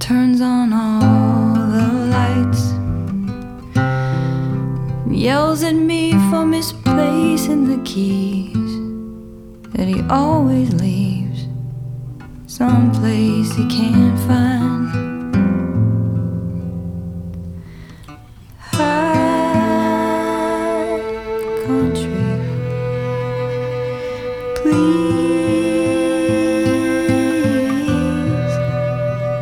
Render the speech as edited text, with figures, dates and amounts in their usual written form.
turns on all the lights, yells at me for misplacing the keys that he always leaves someplace he can't find. High country, please.